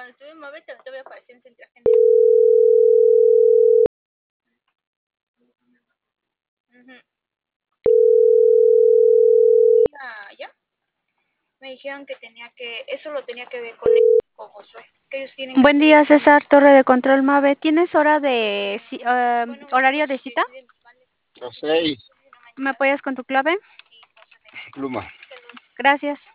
cuando estuve en Mave también todavía apareció en Centro Agente. Ya. Me dijeron que eso lo tenía que ver con Josué. Que ellos tienen Buen que día, seguir. César, Torre de Control Mave. ¿Tienes hora de Bueno, horario de cita? Los 6, ¿Me apoyas con tu clave? pluma. Gracias.